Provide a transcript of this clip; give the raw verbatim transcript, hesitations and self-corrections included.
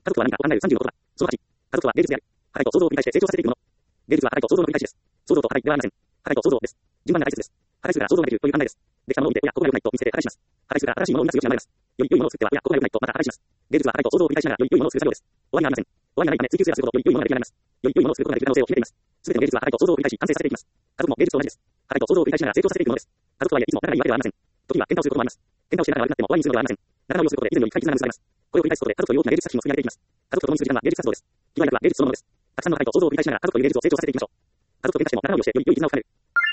家族とは何かを考えるさんじゅうの言葉。そのはち、家族は芸術である。破壊と創造を繰り返して成長させていくもの。芸術は破壊と創造の繰り返しです。創造と破壊ではありません。破壊と創造です。順番が大切です。破壊するから創造ができるという考えです。できたものを見て、おや、ここが良くないと見せて破壊します。破壊するから新しいものを生み出す余地が生まれます。より良いものを作っては、おや、ここが良くないとまた破壊します。芸術は破壊と創造を繰り返しながらより良いものを作る作業です。終わりがありません。終わりがないため追求すればするほどより良いものが出来上がります。より良いものを作ることができる可能性を秘めています。すべての芸術は破壊と創造を繰り返し完成させていきます。家族も芸術と同じです。破壊と創造を繰り返しながら成長させていくものです。家族とはいえいつも仲がいいわけではありません。時には喧嘩をすることもあります。喧嘩をして仲が悪くなっても終わりにするのではありません。仲直りをすることで以前より深い絆が結ばれます。これを繰り返すことで家族という大きな芸術作品を積み上げていきます。家族と共にする時間は芸術活動です。気は役は芸術そのものです。たくさんの破壊と創造を繰り返しながら家族という芸術を成長させていきましょう。家族と喧嘩しても仲直りをしてより良い絆を深める。